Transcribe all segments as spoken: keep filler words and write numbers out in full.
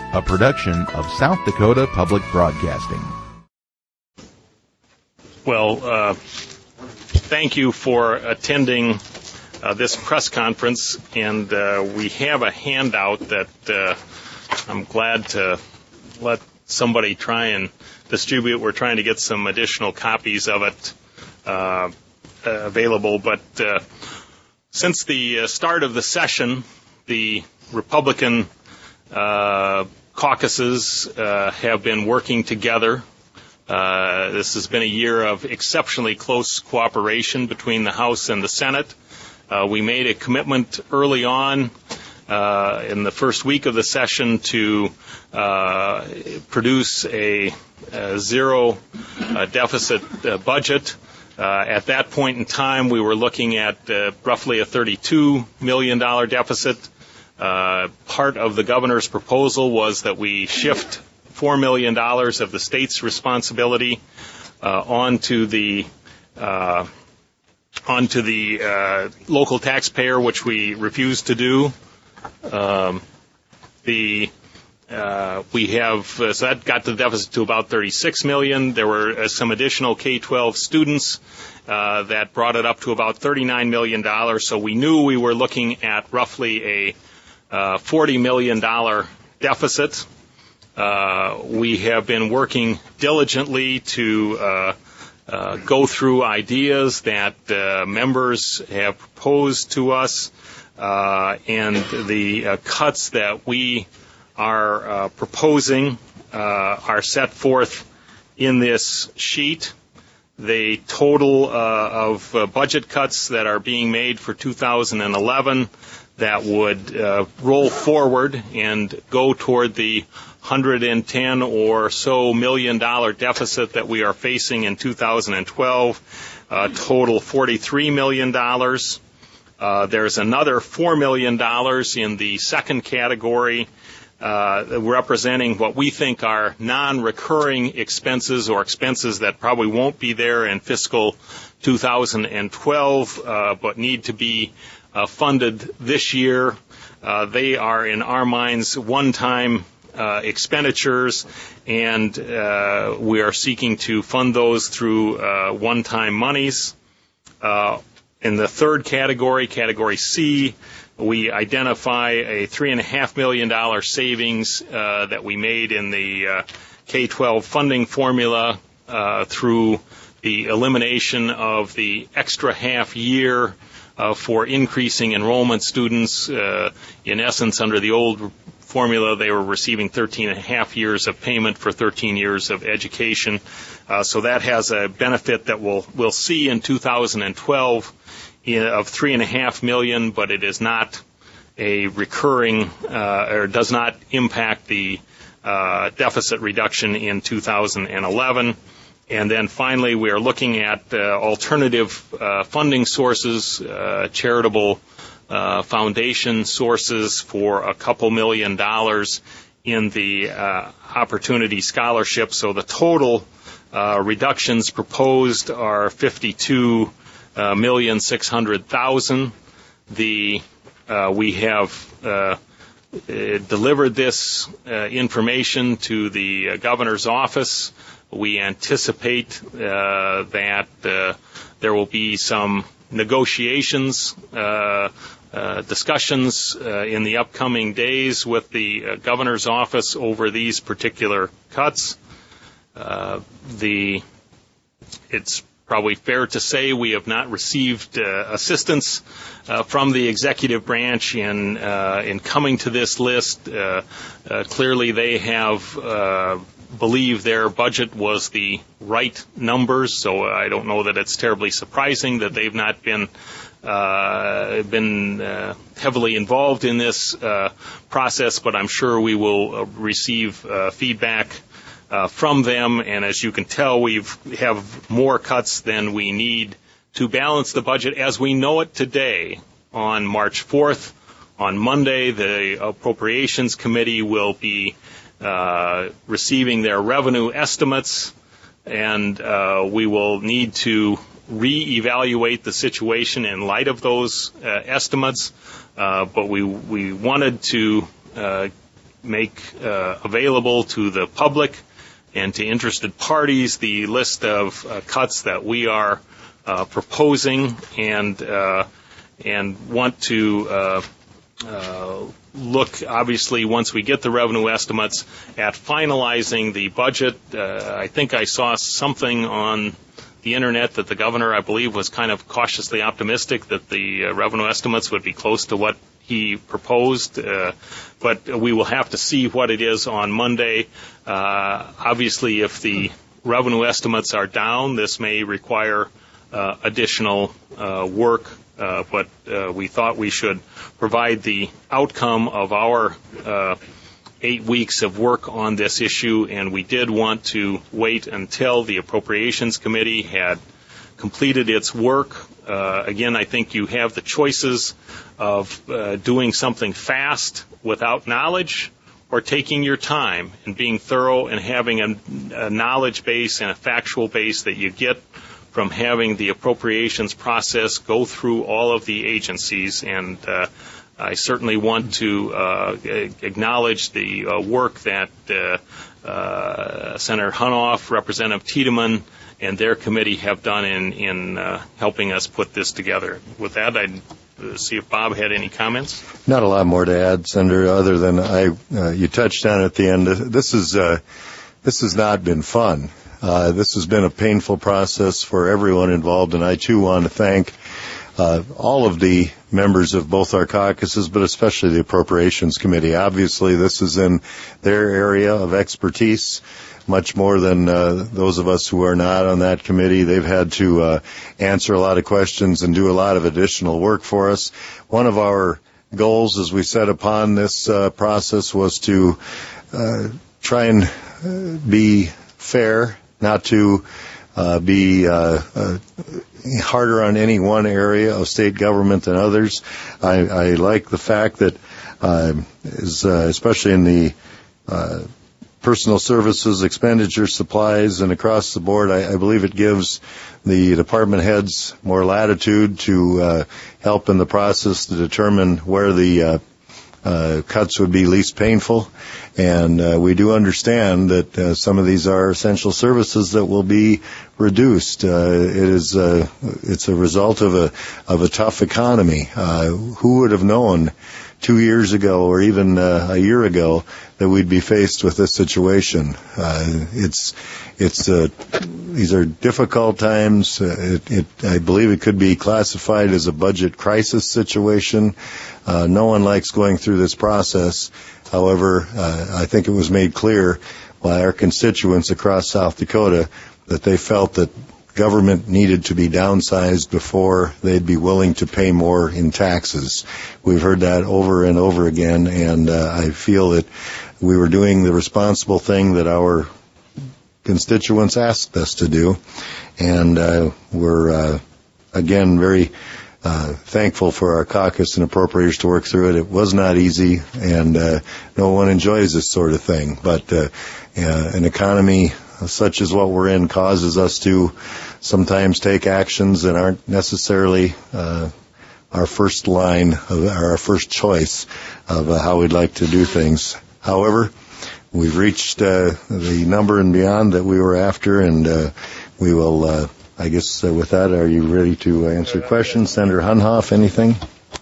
a production of South Dakota Public Broadcasting. Well, uh, thank you for attending uh, this press conference, and uh, we have a handout that uh, I'm glad to let somebody try and distribute. We're trying to get some additional copies of it uh, uh, available, but uh, since the uh, start of the session, the Republican uh, caucuses uh, have been working together. Uh, this has been a year of exceptionally close cooperation between the House and the Senate. Uh, we made a commitment early on uh, in the first week of the session to uh, produce a, a zero uh, deficit uh, budget. Uh, at that point in time, we were looking at uh, roughly a thirty-two million dollars deficit. Uh, part of the governor's proposal was that we shift four million dollars of the state's responsibility uh, onto the uh, onto the uh, local taxpayer, which we refused to do. Um, the uh, we have uh, so that got the deficit to about thirty-six million dollars. There were uh, some additional K twelve students uh, that brought it up to about thirty-nine million dollars. So we knew we were looking at roughly a uh, forty million dollars deficit. Uh, we have been working diligently to uh, uh, go through ideas that uh, members have proposed to us, uh, and the uh, cuts that we are uh, proposing uh, are set forth in this sheet. The total uh, of uh, budget cuts that are being made for two thousand eleven that would uh, roll forward and go toward the one hundred ten or so million dollar deficit that we are facing in two thousand twelve, uh, total forty-three million dollars. Uh, there's another four million dollars in the second category, uh, representing what we think are non-recurring expenses or expenses that probably won't be there in fiscal two thousand twelve, uh, but need to be uh, funded this year. Uh, they are, in our minds, one-time Uh, expenditures, and uh, we are seeking to fund those through uh, one-time monies. Uh, in the third category, category C, we identify a three and a half million dollar savings uh, that we made in the uh, K twelve funding formula uh, through the elimination of the extra half year uh, for increasing enrollment students. Uh, in essence, under the old formula, they were receiving thirteen and a half years of payment for thirteen years of education. Uh, so that has a benefit that we'll, we'll see in two thousand twelve in, of three and a half million, but it is not a recurring, uh, or does not impact the uh, deficit reduction in two thousand eleven. And then finally, we are looking at uh, alternative uh, funding sources, uh, charitable Uh, foundation sources for a couple million dollars in the uh, Opportunity Scholarship. So the total uh, reductions proposed are fifty-two million six hundred thousand. The uh, we have uh, delivered this uh, information to the uh, governor's office. We anticipate uh, that uh, there will be some negotiations, uh, uh, discussions uh, in the upcoming days with the uh, governor's office over these particular cuts. Uh, the it's probably fair to say we have not received uh, assistance uh, from the executive branch in uh, in coming to this list. Uh, uh, clearly, they have uh, believe their budget was the right numbers, so I don't know that it's terribly surprising that they've not been uh, been uh, heavily involved in this uh, process, but I'm sure we will uh, receive uh, feedback uh, from them, and as you can tell, we have more cuts than we need to balance the budget as we know it today. On March fourth, on Monday, the Appropriations Committee will be Uh, receiving their revenue estimates, and uh, we will need to reevaluate the situation in light of those uh, estimates. Uh, but we we wanted to uh, make uh, available to the public and to interested parties the list of uh, cuts that we are uh, proposing, and uh, and want to uh, uh, look, obviously, once we get the revenue estimates, at finalizing the budget. Uh, I think I saw something on the internet that the governor, I believe, was kind of cautiously optimistic that the uh, revenue estimates would be close to what he proposed, uh, but we will have to see what it is on Monday. Uh, obviously, if the revenue estimates are down, this may require uh, additional uh, work, uh, but uh, we thought we should provide the outcome of our uh, eight weeks of work on this issue, and we did want to wait until the Appropriations Committee had completed its work. Uh, again, I think you have the choices of uh, doing something fast without knowledge, or taking your time and being thorough and having a, a knowledge base and a factual base that you get from having the appropriations process go through all of the agencies. And uh, I certainly want to uh, acknowledge the uh, work that uh, uh, Senator Hunoff, Representative Tiedemann, and their committee have done in, in uh, helping us put this together. With that, I'd uh, see if Bob had any comments. Not a lot more to add, Senator, other than I uh, you touched on at the end. This is uh, this has not been fun. Uh, this has been a painful process for everyone involved, and I too want to thank uh, all of the members of both our caucuses, but especially the Appropriations Committee. Obviously, this is in their area of expertise, much more than uh, those of us who are not on that committee. They've had to uh, answer a lot of questions and do a lot of additional work for us. One of our goals as we set upon this uh, process was to uh, try and uh, be fair, not to uh, be uh, uh, harder on any one area of state government than others. I, I like the fact that, uh, is, uh, especially in the uh, personal services, expenditure, supplies, and across the board, I, I believe it gives the department heads more latitude to uh, help in the process to determine where the uh, uh, cuts would be least painful. And uh, we do understand that uh, some of these are essential services that will be reduced. Uh, it is uh, it's a result of a of a tough economy. Uh, who would have known two years ago or even uh, a year ago that we'd be faced with this situation? Uh, it's it's uh, these are difficult times. Uh, it, it I believe it could be classified as a budget crisis situation. Uh, no one likes going through this process. However, uh, I think it was made clear by our constituents across South Dakota that they felt that government needed to be downsized before they'd be willing to pay more in taxes. We've heard that over and over again, and uh, I feel that we were doing the responsible thing that our constituents asked us to do, and uh, we're, uh, again, very Uh, thankful for our caucus and appropriators to work through it. It was not easy, and uh, no one enjoys this sort of thing. But uh, uh, an economy such as what we're in causes us to sometimes take actions that aren't necessarily uh, our first line of, or our first choice of uh, how we'd like to do things. However, we've reached uh, the number and beyond that we were after, and uh, we will. Uh, I guess uh, with that, are you ready to answer questions? Senator Hunoff, anything?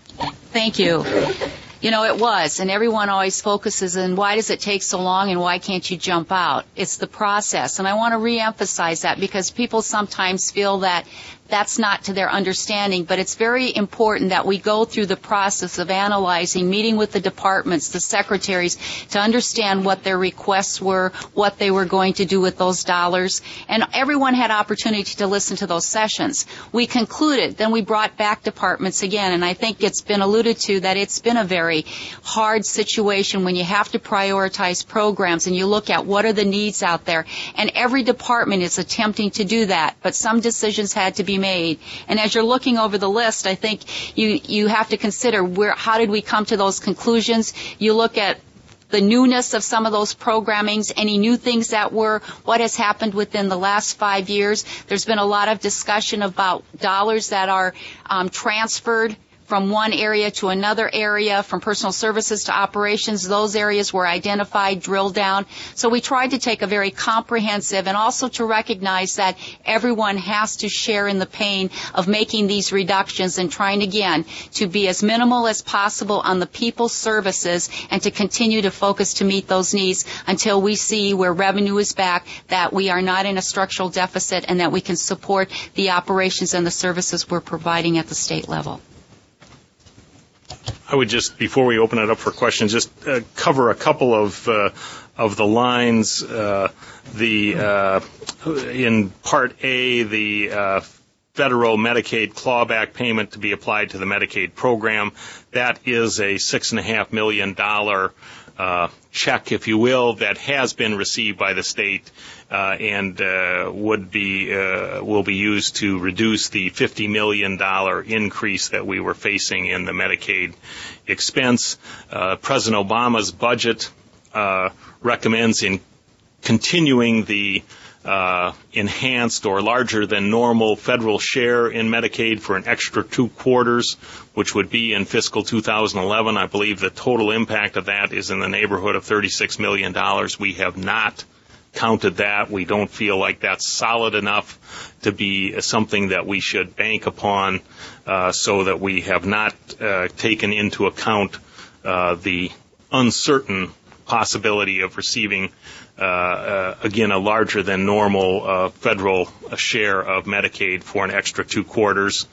Thank you. You know, it was, and everyone always focuses on why does it take so long and why can't you jump out? It's the process, and I want to reemphasize that because people sometimes feel that that's not to their understanding, but it's very important that we go through the process of analyzing, meeting with the departments, the secretaries, to understand what their requests were, what they were going to do with those dollars. And everyone had opportunity to listen to those sessions. We concluded, then we brought back departments again, and I think it's been alluded to that it's been a very hard situation when you have to prioritize programs and you look at what are the needs out there. And every department is attempting to do that, but some decisions had to be made. And as you're looking over the list, I think you you have to consider where how did we come to those conclusions. You look at the newness of some of those programmings, any new things that were, what has happened within the last five years. There's been a lot of discussion about dollars that are um, transferred from one area to another area, from personal services to operations. Those areas were identified, drilled down. So we tried to take a very comprehensive and also to recognize that everyone has to share in the pain of making these reductions and trying again to be as minimal as possible on the people's services and to continue to focus to meet those needs until we see where revenue is back, that we are not in a structural deficit, and that we can support the operations and the services we're providing at the state level. I would just, before we open it up for questions, just uh, cover a couple of uh, of the lines. Uh, the uh, in Part A, the uh, federal Medicaid clawback payment to be applied to the Medicaid program. That is a six and a half million dollar uh, check, if you will, that has been received by the state uh, and uh, would be uh, will be used to reduce the fifty million dollar increase that we were facing in the Medicaid expense. Uh, President Obama's budget uh, recommends in continuing the uh, enhanced or larger than normal federal share in Medicaid for an extra two quarters, which would be in fiscal two thousand eleven. I believe the total impact of that is in the neighborhood of thirty-six million dollars. We have not counted that. We don't feel like that's solid enough to be something that we should bank upon, uh, so that we have not uh, taken into account uh, the uncertain possibility of receiving Uh, uh, again, a larger than normal uh, federal share of Medicaid for an extra two quarters.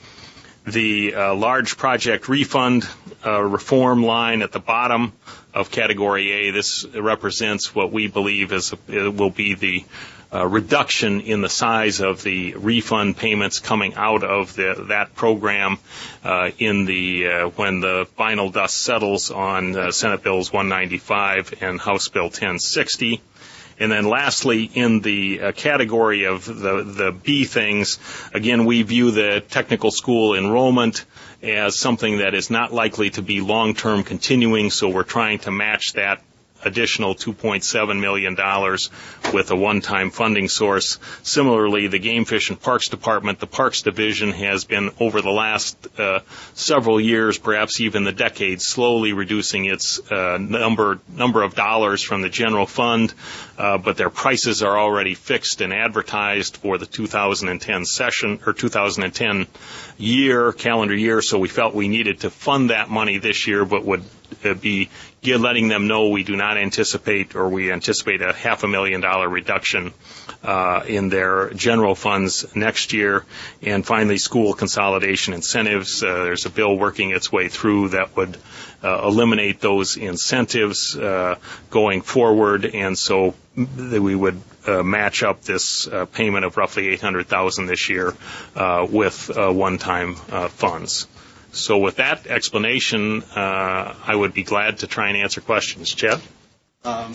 The uh, large project refund uh, reform line at the bottom of Category A, this represents what we believe is a, will be the uh, reduction in the size of the refund payments coming out of the, that program uh, in the uh, when the final dust settles on uh, Senate Bills one ninety-five and House Bill ten sixty. And then lastly, in the uh, category of the, the B things, again, we view the technical school enrollment as something that is not likely to be long-term continuing, so we're trying to match that additional two point seven million dollars with a one-time funding source. Similarly, the Game Fish and Parks Department, the Parks Division, has been over the last uh, several years, perhaps even the decade, slowly reducing its uh, number number of dollars from the general fund, uh, but their prices are already fixed and advertised for the two thousand ten session or two thousand ten year, calendar year, so we felt we needed to fund that money this year, but would uh, be letting them know we do not anticipate, or we anticipate a half a million dollar reduction uh, in their general funds next year. And finally, school consolidation incentives. Uh, there's a bill working its way through that would uh, eliminate those incentives uh, going forward, and so we would uh, match up this uh, payment of roughly eight hundred thousand dollars this year uh, with uh, one-time uh, funds. So with that explanation, uh, I would be glad to try and answer questions. Chad? Um,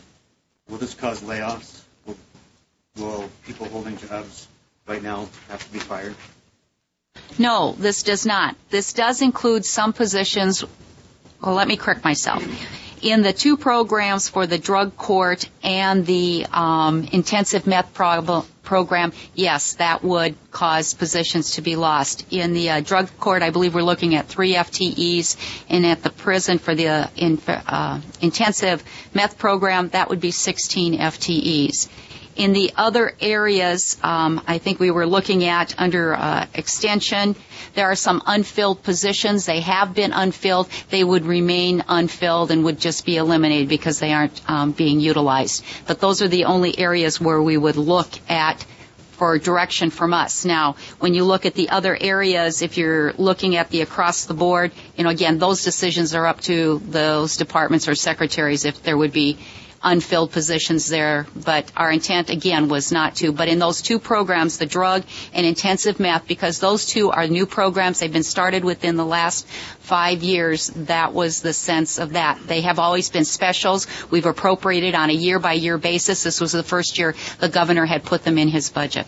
will this cause layoffs? Will, will people holding jobs right now have to be fired? No, this does not. This does include some positions. Well, let me correct myself. In the two programs for the drug court and the um, intensive meth prob- program, yes, that would cause positions to be lost. In the uh, drug court, I believe we're looking at three F T Es, and at the prison for the uh, in, uh, intensive meth program, that would be sixteen F T Es. In the other areas, um, I think we were looking at under uh, extension, there are some unfilled positions. They have been unfilled. They would remain unfilled and would just be eliminated because they aren't um, being utilized. But those are the only areas where we would look at for direction from us. Now, when you look at the other areas, if you're looking at the across the board, you know, again, those decisions are up to those departments or secretaries if there would be unfilled positions there, but our intent, again, was not to. But in those two programs, the drug and intensive meth, because those two are new programs, they've been started within the last five years, that was the sense of that. They have always been specials. We've appropriated on a year-by-year basis. This was the first year the governor had put them in his budget.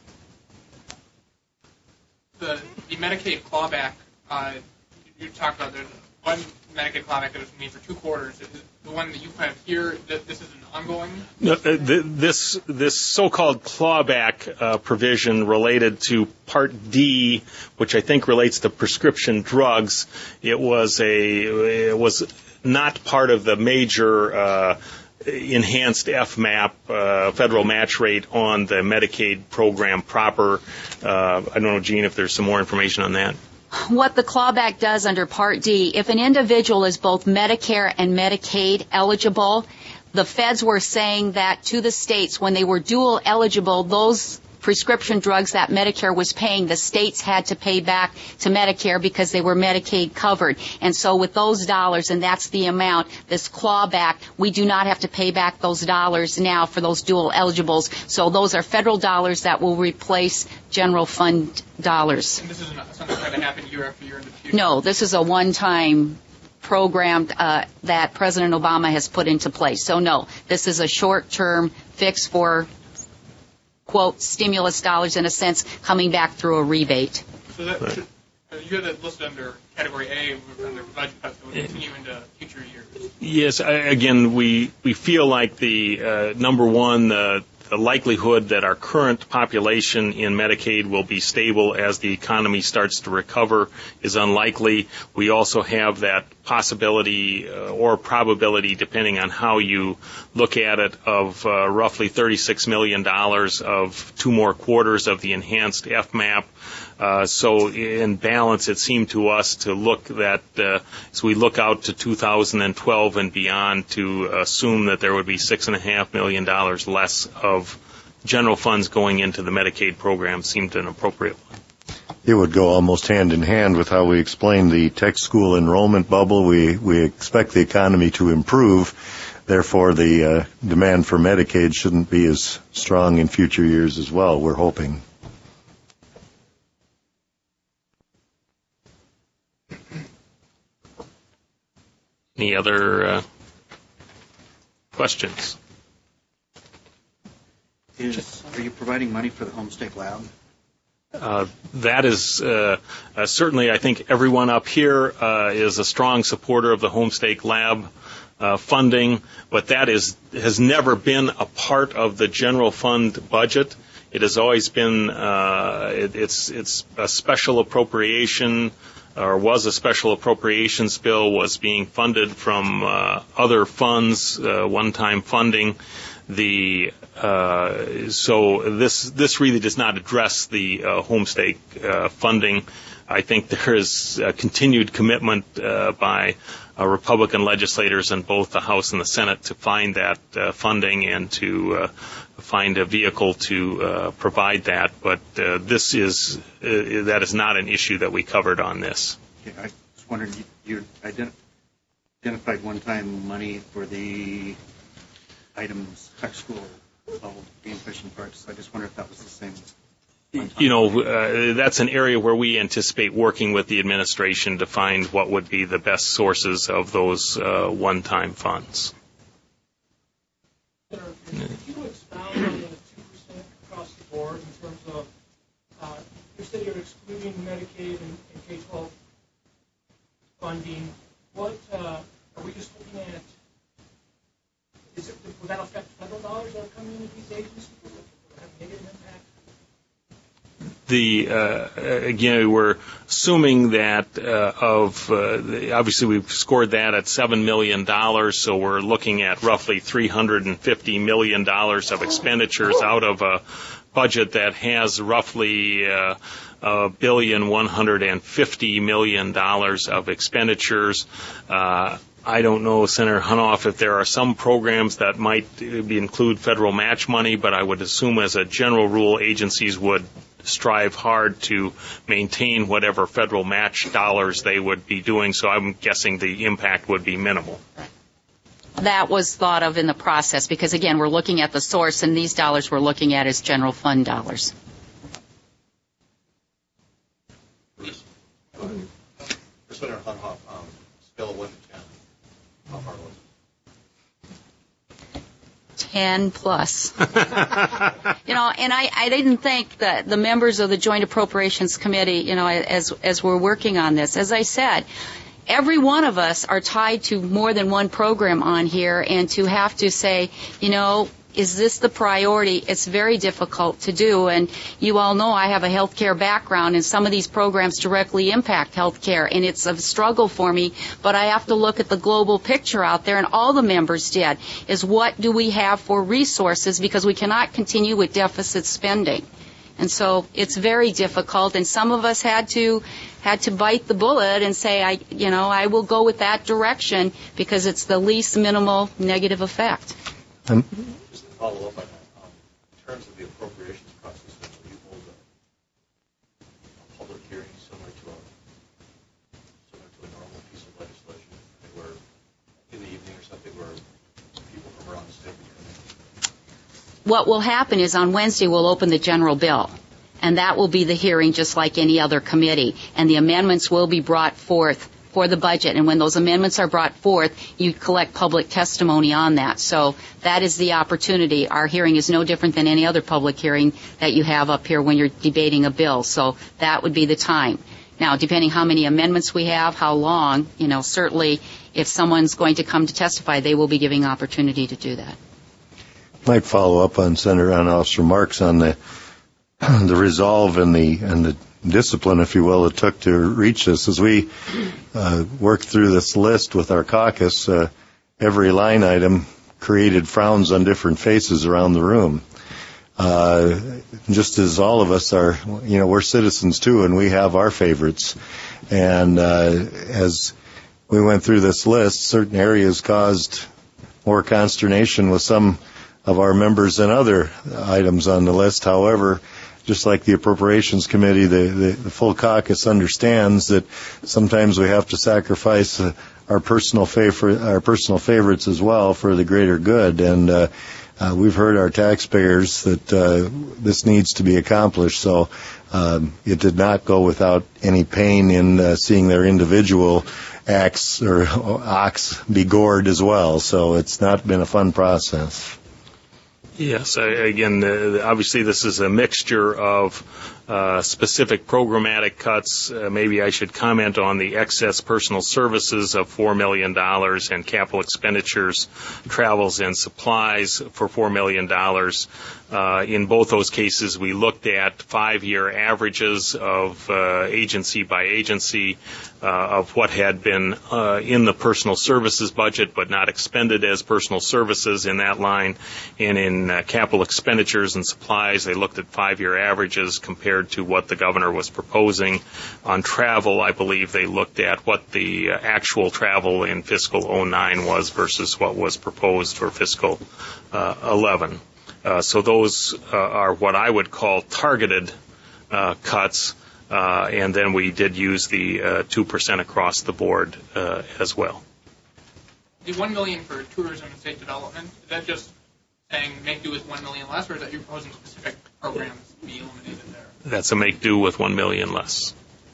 The, the Medicaid clawback, uh, you talked about there's one Medicaid clawback that was made for two quarters. The one that you have here, this is an ongoing? No, uh, th- this this so-called clawback uh, provision related to Part D, which I think relates to prescription drugs, it was a it was not part of the major uh, enhanced F MAP uh, federal match rate on the Medicaid program proper. Uh, I don't know, Gene, if there's some more information on that. What the clawback does under Part D, if an individual is both Medicare and Medicaid eligible, the feds were saying that to the states when they were dual eligible, those prescription drugs that Medicare was paying, the states had to pay back to Medicare because they were Medicaid covered. And so with those dollars, and that's the amount, this clawback, we do not have to pay back those dollars now for those dual eligibles. So those are federal dollars that will replace general fund dollars. And this isn't something that's going to happen year after year in the future? No, this is a one-time program uh, that President Obama has put into place. So no, this is a short-term fix for, quote, stimulus dollars in a sense coming back through a rebate. So that right. should, uh, you have that listed under Category A under budget cuts that will continue into future years. Yes, I, again, we, we feel like the uh, number one, the the likelihood that our current population in Medicaid will be stable as the economy starts to recover is unlikely. We also have that possibility uh, or probability, depending on how you look at it, of uh, roughly thirty-six million dollars of two more quarters of the enhanced F MAP. Uh, so in balance, it seemed to us to look that uh, as we look out to two thousand twelve and beyond, to assume that there would be six and a half million dollars less of general funds going into the Medicaid program seemed an appropriate one. It would go almost hand in hand with how we explained the tech school enrollment bubble. We we expect the economy to improve. Therefore, the uh, demand for Medicaid shouldn't be as strong in future years as well, we're hoping. Any other uh, questions? Is, are you providing money for the Homestake Lab? Uh, that is uh, uh, certainly, I think everyone up here uh, is a strong supporter of the Homestake Lab uh, funding, but that is has never been a part of the general fund budget. It has always been uh, it, it's it's a special appropriation, or was a special appropriations bill, was being funded from uh, other funds, uh, one-time funding. The uh, so this this really does not address the uh, Homestake uh, funding. I think there is a continued commitment uh, by uh, Republican legislators in both the House and the Senate to find that uh, funding and to uh, find a vehicle to uh, provide that. But uh, this is uh, that is not an issue that we covered on this. Okay, I was wondering, you, you ident- identified one-time money for the items, tech school, level, game fishing parks. So I just wonder if that was the same. You know, uh, that's an area where we anticipate working with the administration to find what would be the best sources of those uh, one-time funds. Senator, could you expound on the two percent across the board in terms of, uh, you said you're excluding Medicaid and, and K twelve funding. What, uh, are we just looking at, is it, will that affect federal dollars that are coming into these agencies? Will it have a negative impact? The uh, again, we're assuming that uh, of uh, the, obviously we've scored that at seven million dollars, so we're looking at roughly three hundred fifty million dollars of expenditures out of a budget that has roughly uh, a billion one hundred fifty million dollars of expenditures. Uh, I don't know, Senator Hunoff, if there are some programs that might be, include federal match money, but I would assume as a general rule agencies would strive hard to maintain whatever federal match dollars they would be doing, so I'm guessing the impact would be minimal. That was thought of in the process because, again, we're looking at the source, and these dollars we're looking at as general fund dollars. For Senator Hunoff, um, scale of one to ten, how hard was it? ten plus. You know, and I, I didn't think that the members of the Joint Appropriations Committee, you know, as as we're working on this, as I said, every one of us are tied to more than one program on here, and to have to say, you know, is this the priority? It's very difficult to do, and you all know I have a healthcare background, and some of these programs directly impact healthcare, and it's a struggle for me, but I have to look at the global picture out there, and all the members did, is what do we have for resources, because we cannot continue with deficit spending. And so it's very difficult, and some of us had to had to bite the bullet and say, I, you know, I will go with that direction because it's the least minimal negative effect. Um, Just to follow up on that, um, in terms of the appropriations process, will you hold a, a public hearing similar to a similar to a normal piece of legislation, where in the evening or something, where people from around the state can come in? What will happen is on Wednesday we'll open the general bill, and that will be the hearing just like any other committee, and the amendments will be brought forth for the budget, and when those amendments are brought forth, you collect public testimony on that. So that is the opportunity. Our hearing is no different than any other public hearing that you have up here when you're debating a bill, so that would be the time. Now, depending how many amendments we have, how long, you know, certainly if someone's going to come to testify, they will be giving opportunity to do that. Might follow up on Senator Ronald's remarks on the the resolve and the and the discipline, if you will, it took to reach this. As we uh, worked through this list with our caucus, uh, every line item created frowns on different faces around the room. Uh, just as all of us are, you know, we're citizens too, and we have our favorites. And uh, as we went through this list, certain areas caused more consternation with some of our members than other items on the list. However, just like the Appropriations Committee, the, the, the full caucus understands that sometimes we have to sacrifice uh, our personal favor, our personal favorites as well for the greater good. And uh, uh, we've heard our taxpayers that uh, this needs to be accomplished. So um, it did not go without any pain in uh, seeing their individual acts or ox be gored as well. So it's not been a fun process. Yes, again, uh, obviously this is a mixture of uh, specific programmatic cuts. Uh, maybe I should comment on the excess personal services of four million dollars and capital expenditures, travels and supplies for four million dollars. Uh, in both those cases, we looked at five-year averages of uh, agency by agency uh, of what had been uh, in the personal services budget but not expended as personal services in that line. And in uh, capital expenditures and supplies, they looked at five-year averages compared to what the governor was proposing. On travel, I believe they looked at what the uh, actual travel in fiscal oh nine was versus what was proposed for fiscal uh, eleven. Uh, so those uh, are what I would call targeted uh, cuts, uh, and then we did use the uh, two percent across the board uh, as well. The one million dollars for tourism and state development, is that just saying make do with one million dollars less, or is that you're proposing specific programs to be eliminated there? That's a make do with one million dollars less.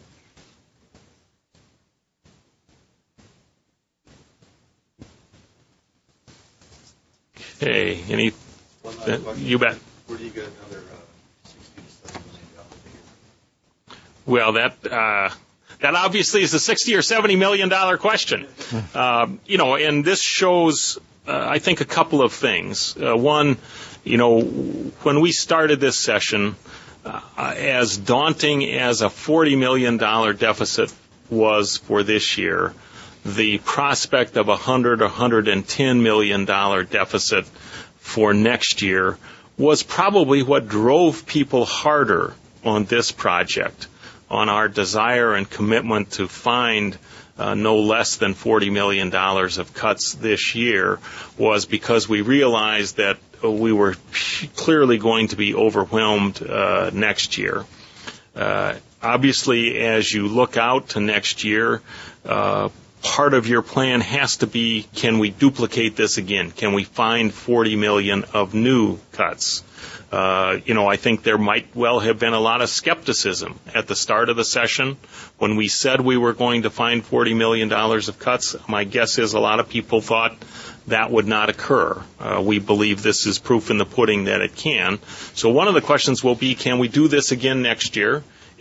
Okay, any... One last question. You bet. Where do you get another uh, sixty to seventy million dollars figure? Well, that uh, that obviously is a sixty or seventy million dollar question. Um, you know, and this shows, uh, I think, a couple of things. Uh, one, you know, when we started this session, uh, as daunting as a forty million dollar deficit was for this year, the prospect of a hundred or hundred and ten million dollar deficit for next year was probably what drove people harder on this project, on our desire and commitment to find uh, no less than forty million dollars of cuts this year, was because we realized that we were clearly going to be overwhelmed uh, next year. Uh, obviously, as you look out to next year, uh, part of your plan has to be, can we duplicate this again? Can we find forty million dollars of new cuts? Uh, you know, I think there might well have been a lot of skepticism at the start of the session when we said we were going to find forty million dollars of cuts. My guess is a lot of people thought that would not occur. Uh, we believe this is proof in the pudding that it can. So one of the questions will be, can we do this again next year?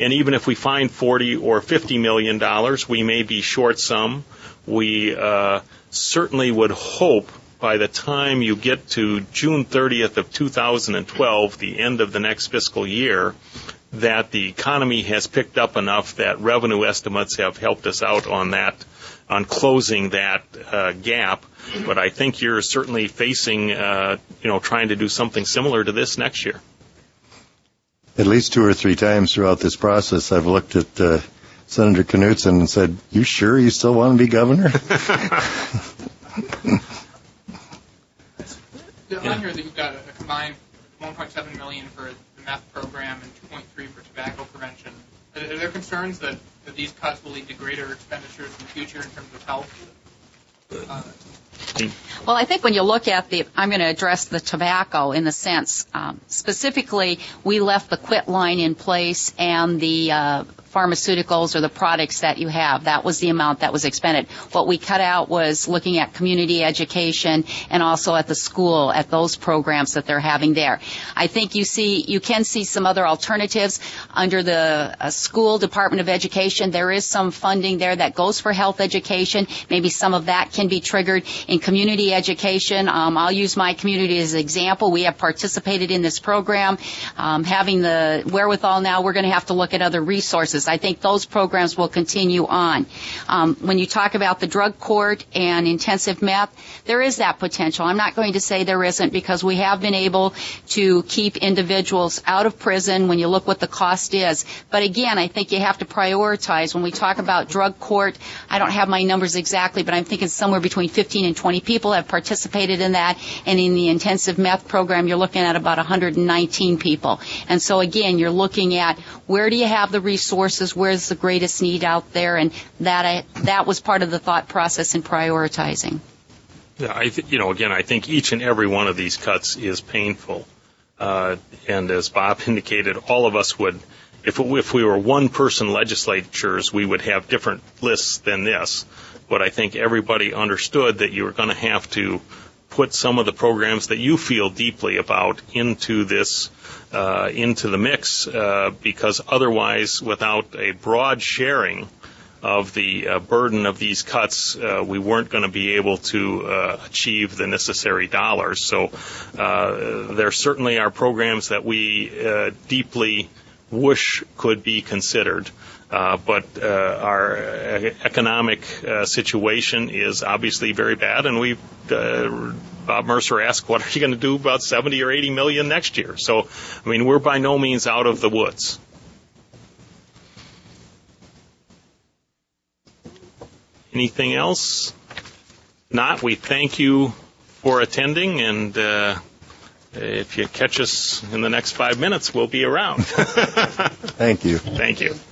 And even if we find forty or fifty million dollars, we may be short some. We uh, certainly would hope by the time you get to June thirtieth of two thousand twelve, the end of the next fiscal year, that the economy has picked up enough that revenue estimates have helped us out on that, on closing that uh, gap. But I think you're certainly facing, uh, you know, trying to do something similar to this next year. At least two or three times throughout this process, I've looked at uh, Senator Knudsen and said, "You sure you still want to be governor?" On here that you've got a combined one point seven million dollars for the meth program and two point three for tobacco prevention. Are there concerns that, that these cuts will lead to greater expenditures in the future in terms of health? Uh, Well, I think when you look at the, I'm going to address the tobacco in the sense, um, specifically, we left the quit line in place and the uh, pharmaceuticals or the products that you have. That was the amount that was expended. What we cut out was looking at community education and also at the school, at those programs that they're having there. I think you see, you can see some other alternatives under the uh, school Department of Education. There is some funding there that goes for health education. Maybe some of that can be triggered in community education. Um, I'll use my community as an example. We have participated in this program. Um, having the wherewithal now, we're going to have to look at other resources. I think those programs will continue on. Um, when you talk about the drug court and intensive meth, there is that potential. I'm not going to say there isn't because we have been able to keep individuals out of prison when you look what the cost is. But again, I think you have to prioritize. When we talk about drug court, I don't have my numbers exactly, but I'm thinking somewhere between fifteen and twenty people have participated in that. And in the intensive meth program, you're looking at about one hundred nineteen people. And so again, you're looking at where do you have the resources, where's the greatest need out there, and that I, that was part of the thought process in prioritizing. Yeah, I th- you know, again, I think each and every one of these cuts is painful. Uh, and as Bob indicated, all of us would, if, if we were one-person legislatures, we would have different lists than this. But I think everybody understood that you were going to have to put some of the programs that you feel deeply about into this, uh, into the mix, uh, because otherwise, without a broad sharing of the uh, burden of these cuts, uh, we weren't going to be able to uh, achieve the necessary dollars. So uh, there certainly are programs that we uh, deeply wish could be considered. Uh, but uh, our economic uh, situation is obviously very bad, and we, uh, Bob Mercer asked, what are you going to do about seventy or eighty million next year? So, I mean, we're by no means out of the woods. Anything else? Not, we thank you for attending, and uh, if you catch us in the next five minutes, we'll be around. Thank you. Thank you.